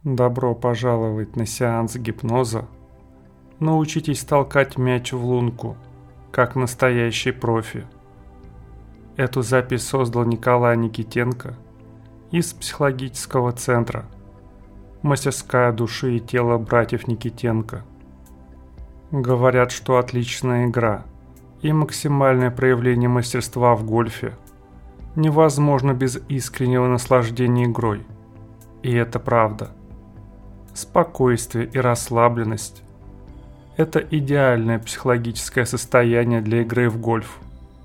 Добро пожаловать на сеанс гипноза. Научитесь толкать мяч в лунку, как настоящий профи. Эту запись создал Николай Никитенко из психологического центра «Мастерская души и тела братьев Никитенко». Говорят, что отличная игра и максимальное проявление мастерства в гольфе невозможно без искреннего наслаждения игрой. И это правда. Спокойствие и расслабленность – это идеальное психологическое состояние для игры в гольф.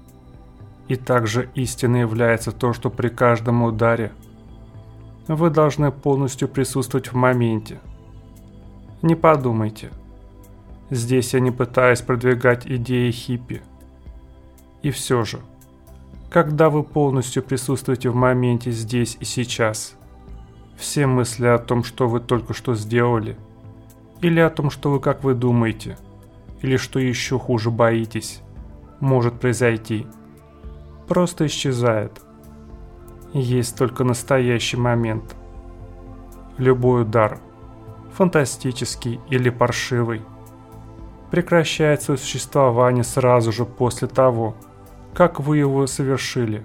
И также истиной является то, что при каждом ударе вы должны полностью присутствовать в моменте. Не подумайте. Здесь я не пытаюсь продвигать идеи хиппи. И все же, когда вы полностью присутствуете в моменте здесь и сейчас, все мысли о том, что вы только что сделали, или о том, что вы, как вы думаете, или что еще хуже боитесь, может произойти, просто исчезает. Есть только настоящий момент. Любой удар, фантастический или паршивый, прекращает свое существование сразу же после того, как вы его совершили.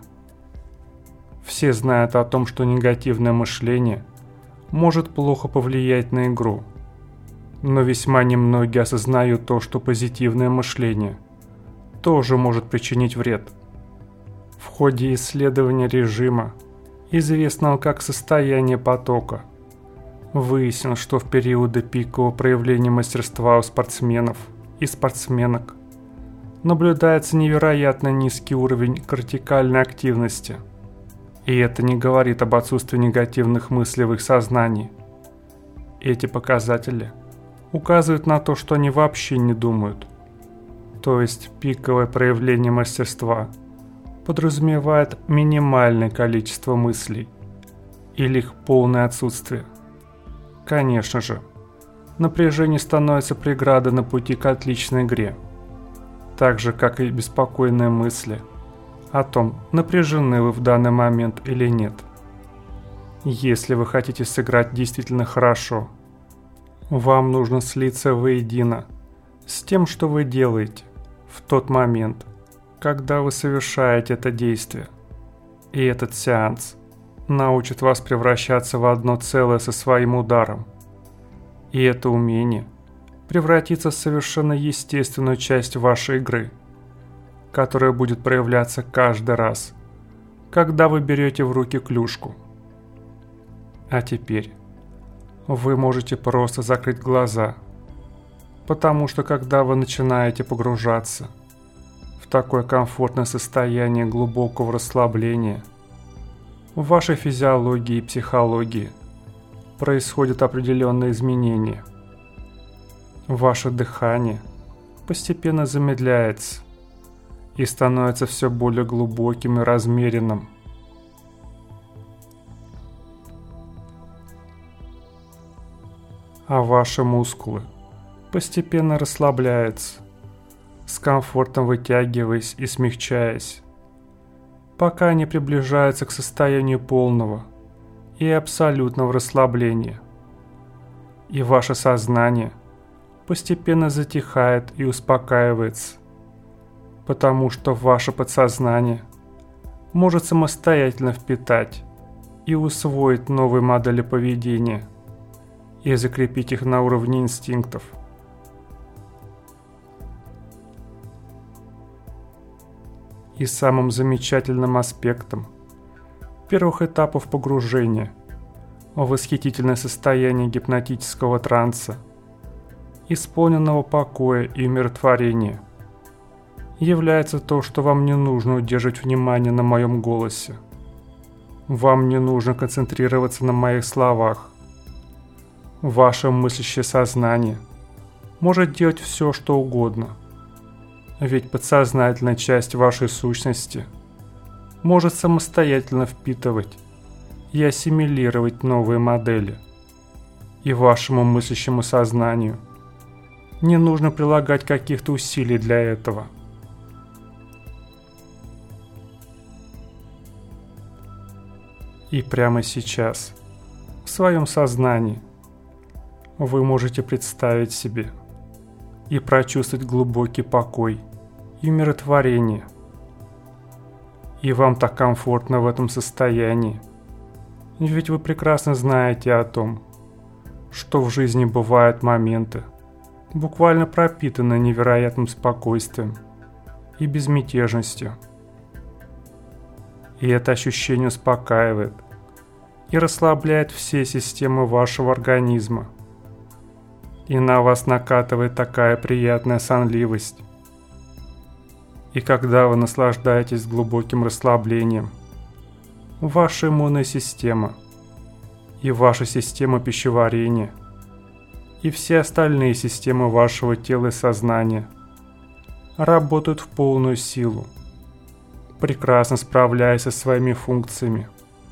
Все знают о том, что негативное мышление может плохо повлиять на игру, но весьма немногие осознают то, что позитивное мышление тоже может причинить вред. В ходе исследования режима, известного как состояние потока, выяснилось, что в периоды пикового проявления мастерства у спортсменов и спортсменок наблюдается невероятно низкий уровень кортикальной активности. И это не говорит об отсутствии негативных мыслей в их сознании. Эти показатели указывают на то, что они вообще не думают. То есть пиковое проявление мастерства подразумевает минимальное количество мыслей или их полное отсутствие. Конечно же, напряжение становится преградой на пути к отличной игре, так же как и беспокойные мысли о том, напряжены вы в данный момент или нет. Если вы хотите сыграть действительно хорошо, вам нужно слиться воедино с тем, что вы делаете в тот момент, когда вы совершаете это действие. И этот сеанс научит вас превращаться в одно целое со своим ударом. И это умение превратится в совершенно естественную часть вашей игры, которая будет проявляться каждый раз, когда вы берете в руки клюшку. А теперь вы можете просто закрыть глаза, потому что когда вы начинаете погружаться в такое комфортное состояние глубокого расслабления, в вашей физиологии и психологии происходят определенные изменения. Ваше дыхание постепенно замедляется и становится все более глубоким и размеренным. А ваши мускулы постепенно расслабляются, с комфортом вытягиваясь и смягчаясь, пока они приближаются к состоянию полного и абсолютного расслабления. И ваше сознание постепенно затихает и успокаивается, потому что ваше подсознание может самостоятельно впитать и усвоить новые модели поведения и закрепить их на уровне инстинктов. И самым замечательным аспектом первых этапов погружения в восхитительное состояние гипнотического транса, исполненного покоя и умиротворения, является то, что вам не нужно удерживать внимание на моем голосе. Вам не нужно концентрироваться на моих словах. Ваше мыслящее сознание может делать все, что угодно. Ведь подсознательная часть вашей сущности может самостоятельно впитывать и ассимилировать новые модели. И вашему мыслящему сознанию не нужно прилагать каких-то усилий для этого. И прямо сейчас, в своем сознании, вы можете представить себе и прочувствовать глубокий покой и умиротворение. И вам так комфортно в этом состоянии, ведь вы прекрасно знаете о том, что в жизни бывают моменты, буквально пропитанные невероятным спокойствием и безмятежностью. И это ощущение успокаивает и расслабляет все системы вашего организма. И на вас накатывает такая приятная сонливость. И когда вы наслаждаетесь глубоким расслаблением, ваша иммунная система и ваша система пищеварения и все остальные системы вашего тела и сознания работают в полную силу, прекрасно справляясь со своими функциями.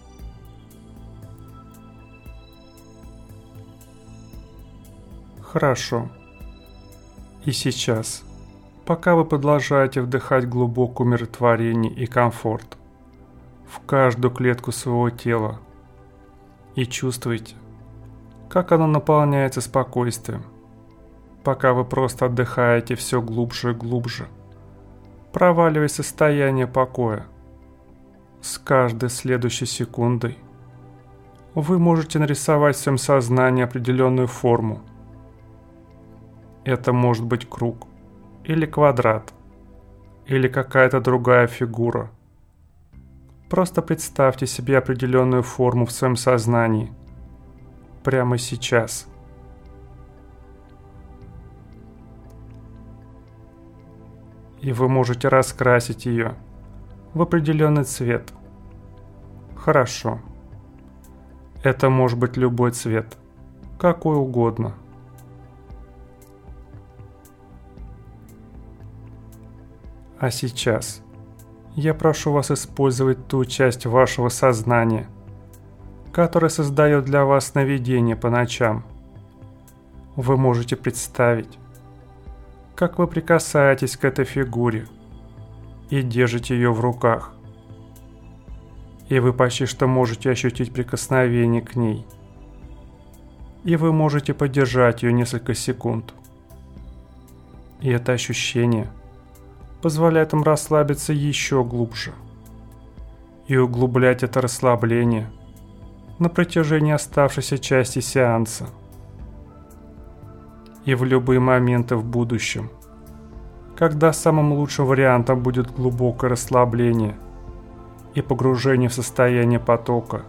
Хорошо. И сейчас, пока вы продолжаете вдыхать глубокое умиротворение и комфорт в каждую клетку своего тела и чувствуете, как оно наполняется спокойствием, пока вы просто отдыхаете все глубже и глубже, проваливаясь в состояние покоя. С каждой следующей секундой вы можете нарисовать в своем сознании определенную форму. Это может быть круг, или квадрат, или какая-то другая фигура. Просто представьте себе определенную форму в своем сознании, прямо сейчас. И вы можете раскрасить ее в определенный цвет. Хорошо. Это может быть любой цвет, какой угодно. А сейчас я прошу вас использовать ту часть вашего сознания, которая создает для вас сновидения по ночам. Вы можете представить, как вы прикасаетесь к этой фигуре и держите ее в руках. И вы почти что можете ощутить прикосновение к ней. И вы можете подержать ее несколько секунд. И это ощущение позволяет им расслабиться еще глубже и углублять это расслабление на протяжении оставшейся части сеанса. И в любые моменты в будущем, когда самым лучшим вариантом будет глубокое расслабление и погружение в состояние потока,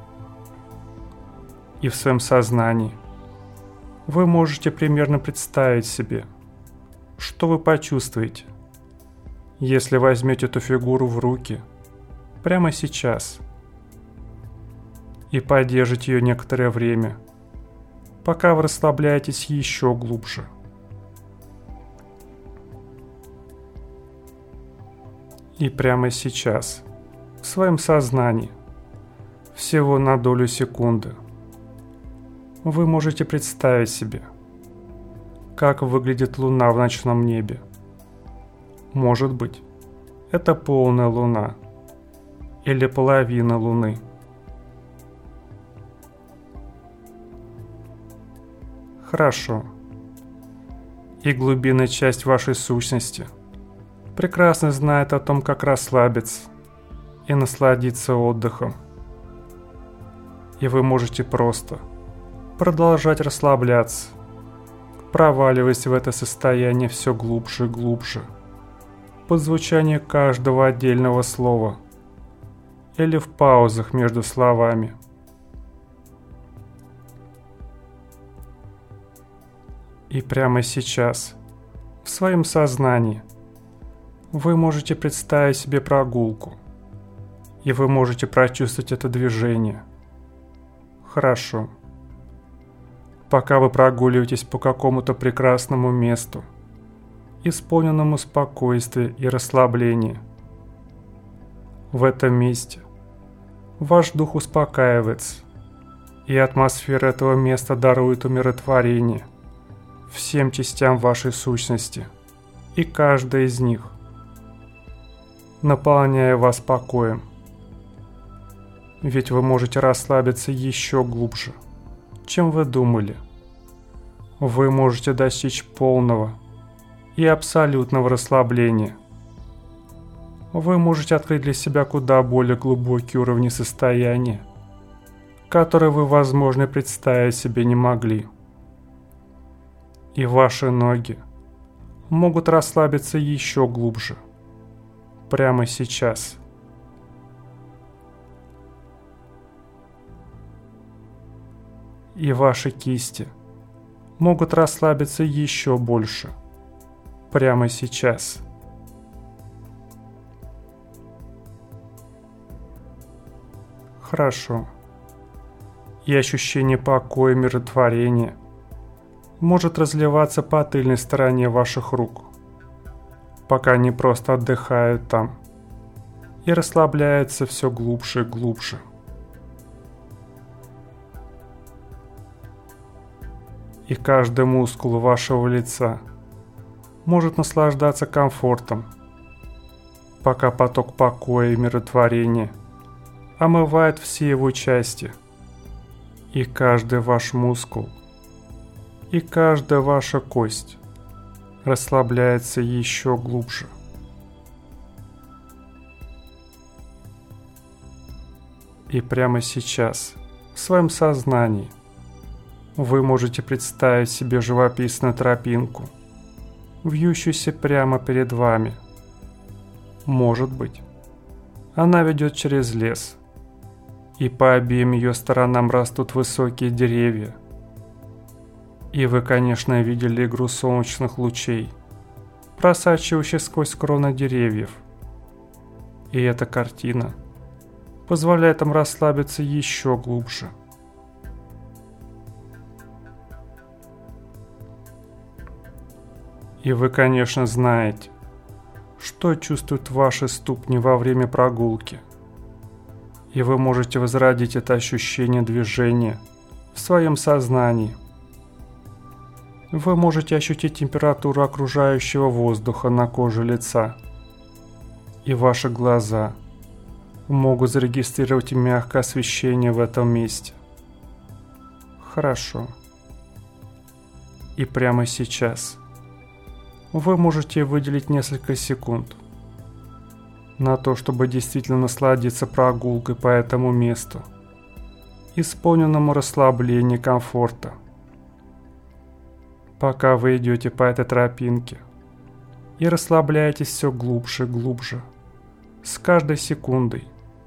и в своем сознании вы можете примерно представить себе, что вы почувствуете, если возьмете эту фигуру в руки прямо сейчас и подержите ее некоторое время, пока вы расслабляетесь еще глубже. И прямо сейчас, в своем сознании, всего на долю секунды, вы можете представить себе, как выглядит Луна в ночном небе. Может быть, это полная Луна или половина Луны. Хорошо. И глубинная часть вашей сущности прекрасно знает о том, как расслабиться и насладиться отдыхом. И вы можете просто продолжать расслабляться, проваливаясь в это состояние все глубже и глубже, под звучание каждого отдельного слова или в паузах между словами. И прямо сейчас, в своем сознании, вы можете представить себе прогулку, и вы можете прочувствовать это движение. Хорошо. Пока вы прогуливаетесь по какому-то прекрасному месту, исполненному спокойствия и расслабления. В этом месте ваш дух успокаивается, и атмосфера этого места дарует умиротворение всем частям вашей сущности, и каждая из них, наполняя вас покоем. Ведь вы можете расслабиться еще глубже, чем вы думали, вы можете достичь полного и абсолютного расслабления. Вы можете открыть для себя куда более глубокие уровни состояния, которые вы, возможно, представить себе не могли. И ваши ноги могут расслабиться еще глубже, прямо сейчас. И ваши кисти могут расслабиться еще больше, прямо сейчас. Хорошо. И ощущение покоя и миротворения может разливаться по тыльной стороне ваших рук, пока они просто отдыхают там и расслабляются все глубже и глубже. И каждый мускул вашего лица может наслаждаться комфортом, пока поток покоя и миротворения омывает все его части, и каждый ваш мускул, и каждая ваша кость расслабляется еще глубже. И прямо сейчас, в своем сознании, вы можете представить себе живописную тропинку, вьющуюся прямо перед вами. Может быть, она ведет через лес, и по обеим ее сторонам растут высокие деревья. И вы, конечно, видели игру солнечных лучей, просачивающих сквозь кроны деревьев. И эта картина позволяет им расслабиться еще глубже. И вы, конечно, знаете, что чувствуют ваши ступни во время прогулки. И вы можете возродить это ощущение движения в своем сознании. Вы можете ощутить температуру окружающего воздуха на коже лица. И ваши глаза могут зарегистрировать мягкое освещение в этом месте. Хорошо. И прямо сейчас вы можете выделить несколько секунд на то, чтобы действительно насладиться прогулкой по этому месту, исполненному расслабления и комфорта. Пока вы идете по этой тропинке и расслабляетесь все глубже и глубже, с каждой секундой.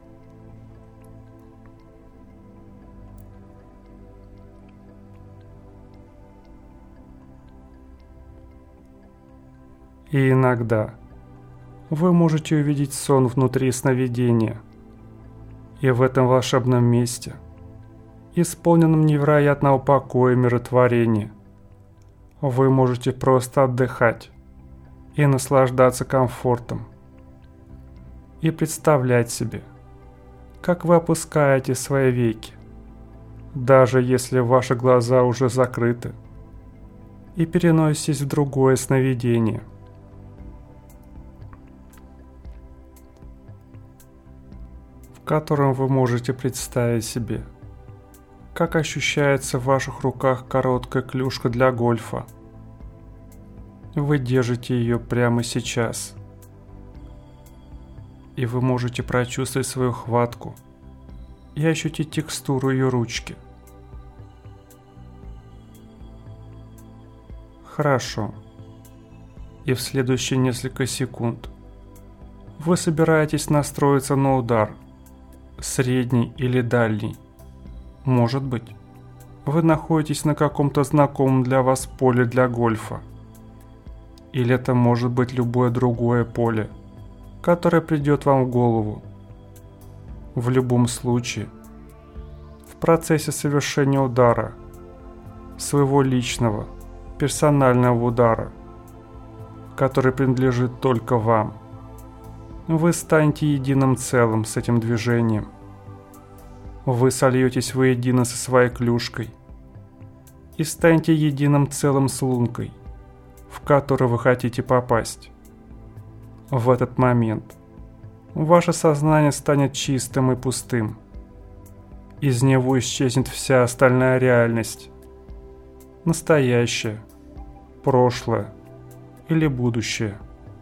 И иногда вы можете увидеть сон внутри сновидения. И в этом волшебном месте, исполненном невероятного покоя и миротворения, вы можете просто отдыхать и наслаждаться комфортом. И представлять себе, как вы опускаете свои веки, даже если ваши глаза уже закрыты, и переноситесь в другое сновидение. В котором вы можете представить себе, как ощущается в ваших руках короткая клюшка для гольфа. Вы держите ее прямо сейчас. И вы можете прочувствовать свою хватку и ощутить текстуру ее ручки. Хорошо. И в следующие несколько секунд вы собираетесь настроиться на удар, средний или дальний. Может быть, вы находитесь на каком-то знакомом для вас поле для гольфа. Или это может быть любое другое поле, которое придет вам в голову. В любом случае, в процессе совершения удара, своего личного, персонального удара, который принадлежит только вам, вы станете единым целым с этим движением. Вы сольетесь воедино со своей клюшкой и станете единым целым с лункой, в которую вы хотите попасть. В этот момент ваше сознание станет чистым и пустым. Из него исчезнет вся остальная реальность. настоящее, прошлое или будущее.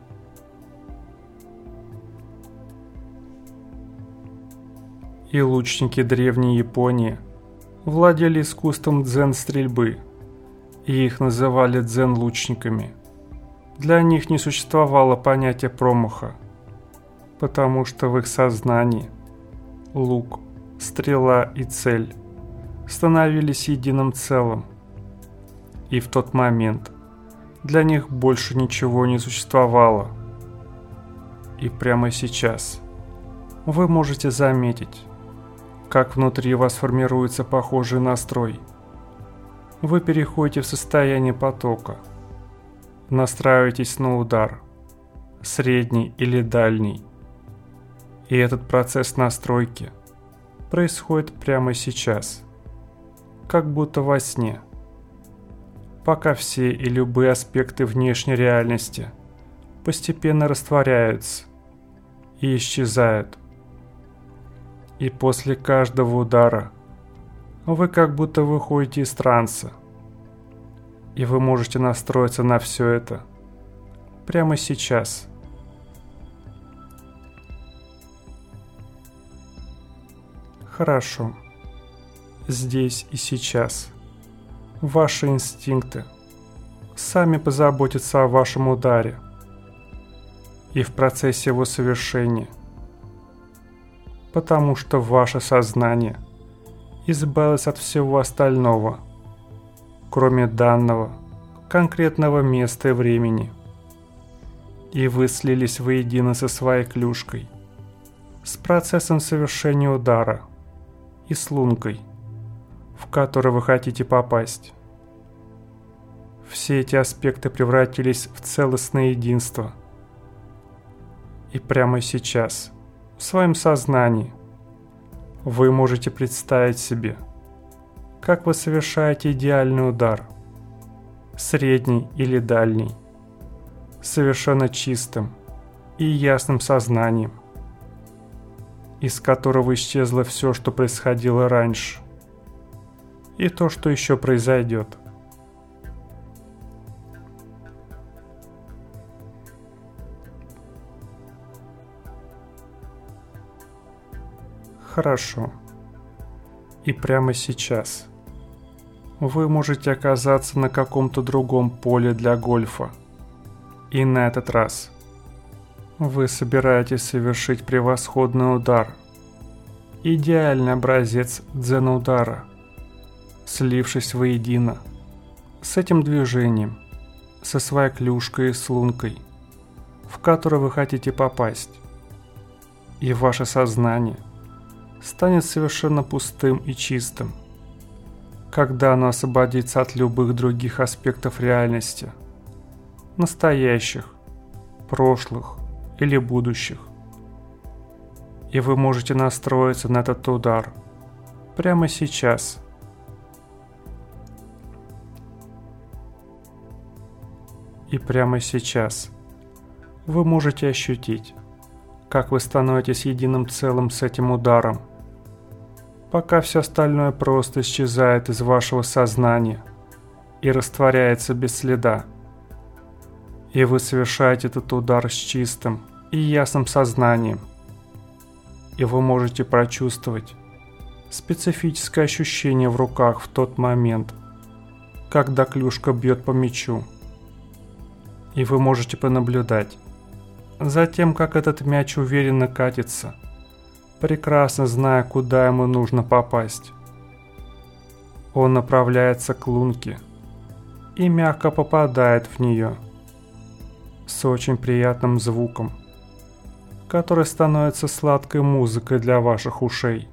И лучники древней Японии владели искусством дзен-стрельбы, и их называли дзен-лучниками. Для них не существовало понятия промаха, потому что в их сознании лук, стрела и цель становились единым целым. И в тот момент для них больше ничего не существовало. И прямо сейчас вы можете заметить, как внутри вас формируется похожий настрой. Вы переходите в состояние потока, настраиваетесь на удар, средний или дальний. И этот процесс настройки происходит прямо сейчас, как будто во сне, пока все и любые аспекты внешней реальности постепенно растворяются и исчезают. И после каждого удара вы как будто выходите из транса, и вы можете настроиться на все это прямо сейчас. Хорошо. Здесь и сейчас ваши инстинкты сами позаботятся о вашем ударе и в процессе его совершения, потому что ваше сознание избавилось от всего остального, кроме данного конкретного места и времени, и вы слились воедино со своей клюшкой, с процессом совершения удара и с лункой, в который вы хотите попасть. Все эти аспекты превратились в целостное единство. И прямо сейчас, в своем сознании, вы можете представить себе, как вы совершаете идеальный удар, средний или дальний, совершенно чистым и ясным сознанием, из которого исчезло все, что происходило раньше, и то, что еще произойдет. Хорошо. И прямо сейчас вы можете оказаться на каком-то другом поле для гольфа. И на этот раз вы собираетесь совершить превосходный удар. Идеальный образец дзен-удара, слившись воедино с этим движением, со своей клюшкой и с лункой, в которую вы хотите попасть. И ваше сознание станет совершенно пустым и чистым, когда оно освободится от любых других аспектов реальности, настоящих, прошлых или будущих. И вы можете настроиться на этот удар прямо сейчас. И прямо сейчас вы можете ощутить, как вы становитесь единым целым с этим ударом, пока все остальное просто исчезает из вашего сознания и растворяется без следа. И вы совершаете этот удар с чистым и ясным сознанием. И вы можете прочувствовать специфическое ощущение в руках в тот момент, когда клюшка бьет по мячу. И вы можете понаблюдать за тем, как этот мяч уверенно катится, прекрасно зная, куда ему нужно попасть. Он направляется к лунке и мягко попадает в нее с очень приятным звуком, который становится сладкой музыкой для ваших ушей.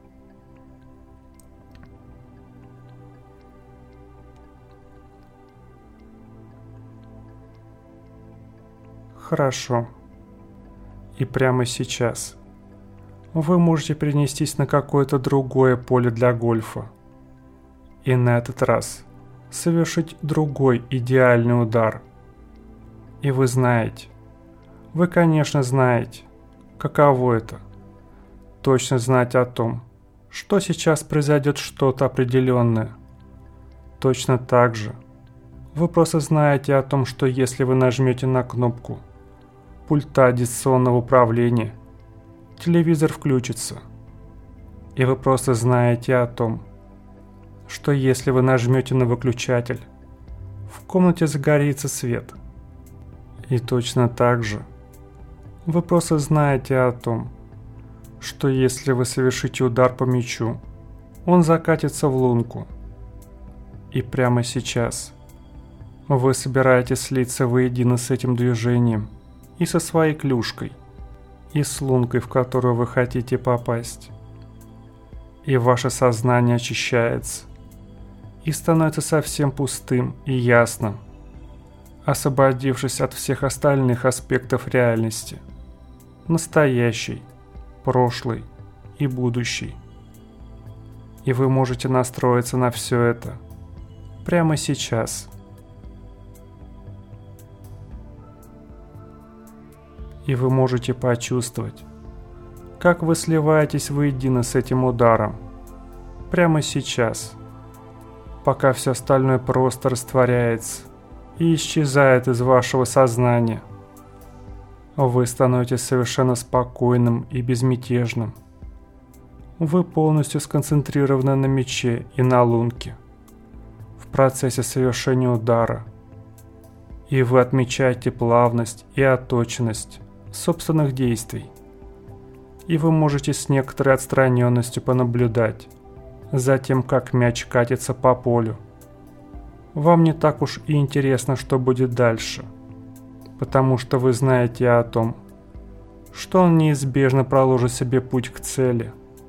Хорошо. И прямо сейчас вы можете перенестись на какое-то другое поле для гольфа и на этот раз совершить другой идеальный удар. И вы знаете, вы, конечно, знаете, каково это – точно знать о том, что сейчас произойдет что-то определенное, точно так же вы просто знаете о том, что если вы нажмете на кнопку пульта дистанционного управления, телевизор включится. И вы просто знаете о том, что если вы нажмете на выключатель, в комнате загорится свет. И точно так же вы просто знаете о том, что если вы совершите удар по мячу, он закатится в лунку. И прямо сейчас вы собираетесь слиться воедино с этим движением и со своей клюшкой, и с лункой, в которую вы хотите попасть. И ваше сознание очищается и становится совсем пустым и ясным, освободившись от всех остальных аспектов реальности, настоящей, прошлой и будущей. И вы можете настроиться на все это прямо сейчас. И вы можете почувствовать, как вы сливаетесь воедино с этим ударом прямо сейчас, пока все остальное просто растворяется и исчезает из вашего сознания. Вы становитесь совершенно спокойным и безмятежным. Вы полностью сконцентрированы на мяче и на лунке в процессе совершения удара, и вы отмечаете плавность и отточенность собственных действий. И вы можете с некоторой отстраненностью понаблюдать за тем, как мяч катится по полю. Вам не так уж и интересно, что будет дальше, потому что вы знаете о том, что он неизбежно проложит себе путь к цели.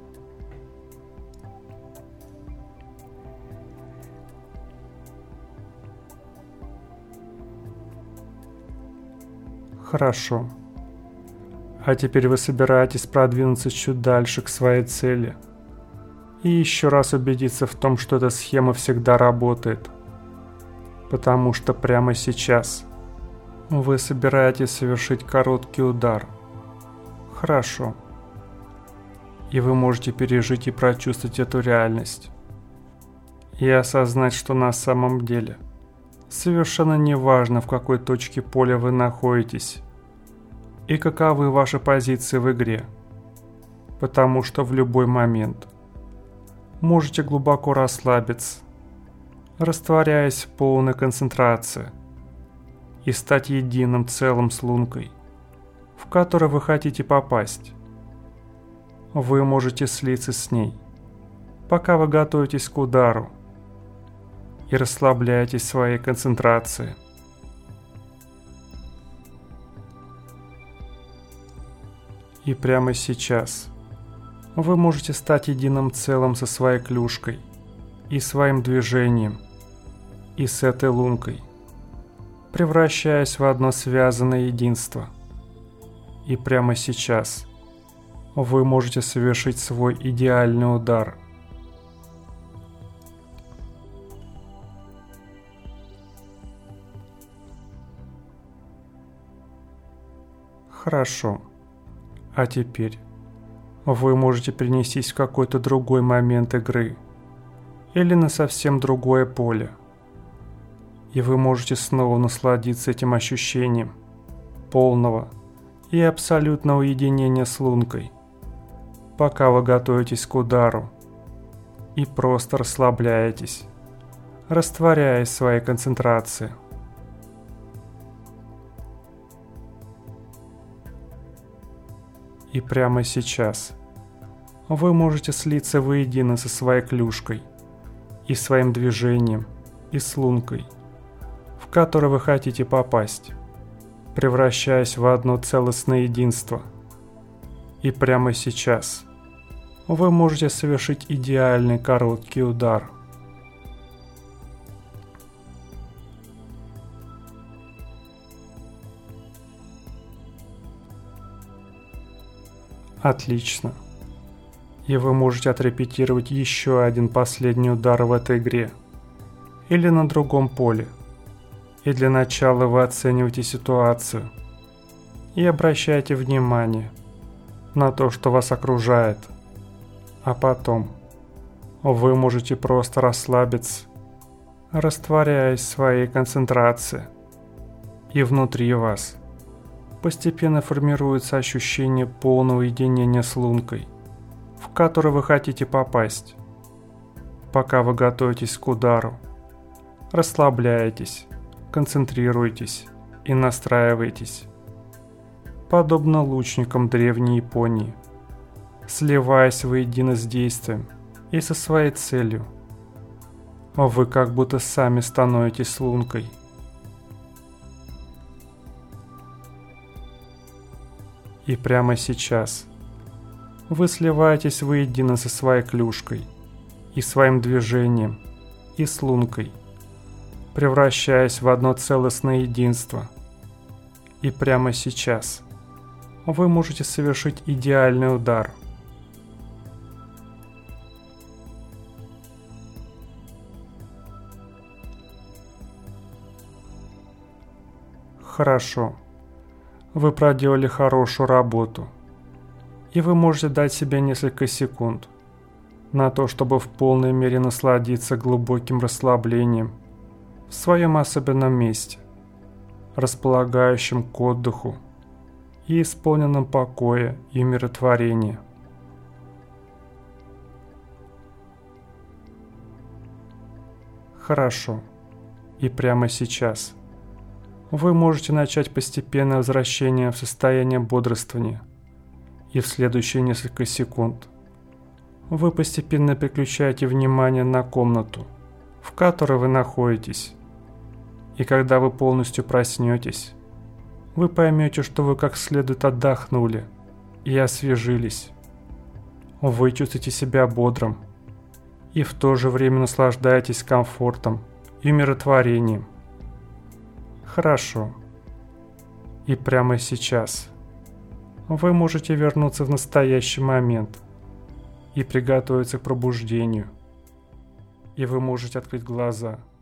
Хорошо. А теперь вы собираетесь продвинуться чуть дальше к своей цели и еще раз убедиться в том, что эта схема всегда работает. Потому что прямо сейчас вы собираетесь совершить короткий удар. Хорошо. И вы можете пережить и прочувствовать эту реальность. И осознать, что на самом деле совершенно не важно, в какой точке поля вы находитесь и каковы ваши позиции в игре, потому что в любой момент можете глубоко расслабиться, растворяясь в полной концентрации, и стать единым целым с лункой, в которую вы хотите попасть. Вы можете слиться с ней, пока вы готовитесь к удару и расслабляетесь в своей концентрации. И прямо сейчас вы можете стать единым целым со своей клюшкой и своим движением, и с этой лункой, превращаясь в одно связанное единство. И прямо сейчас вы можете совершить свой идеальный удар. Хорошо. А теперь вы можете перенестись в какой-то другой момент игры или на совсем другое поле. И вы можете снова насладиться этим ощущением полного и абсолютного единения с лункой, пока вы готовитесь к удару и просто расслабляетесь, растворяясь в своей концентрации. И прямо сейчас вы можете слиться воедино со своей клюшкой и своим движением, и с лункой, в которую вы хотите попасть, превращаясь в одно целостное единство. И прямо сейчас вы можете совершить идеальный короткий удар. Отлично. И вы можете отрепетировать еще один последний удар в этой игре. Или на другом поле. И для начала вы оцениваете ситуацию. И обращаете внимание на то, что вас окружает. А потом вы можете просто расслабиться, растворяясь в своей концентрации. И внутри вас постепенно формируется ощущение полного единения с лункой, в который вы хотите попасть. Пока вы готовитесь к удару, расслабляетесь, концентрируетесь и настраиваетесь, подобно лучникам древней Японии, сливаясь воедино с действием и со своей целью. Вы как будто сами становитесь лункой. И прямо сейчас вы сливаетесь воедино со своей клюшкой и своим движением, и с лункой, превращаясь в одно целостное единство. И прямо сейчас вы можете совершить идеальный удар. Хорошо. Вы проделали хорошую работу. И вы можете дать себе несколько секунд на то, чтобы в полной мере насладиться глубоким расслаблением в своем особенном месте, располагающем к отдыху и исполненном покоя и умиротворения. Хорошо. И прямо сейчас вы можете начать постепенное возвращение в состояние бодрствования, и в следующие несколько секунд вы постепенно переключаете внимание на комнату, в которой вы находитесь. И когда вы полностью проснетесь, вы поймете, что вы как следует отдохнули и освежились. Вы чувствуете себя бодрым и в то же время наслаждаетесь комфортом и умиротворением. Хорошо. И прямо сейчас вы можете вернуться в настоящий момент и приготовиться к пробуждению. И вы можете открыть глаза.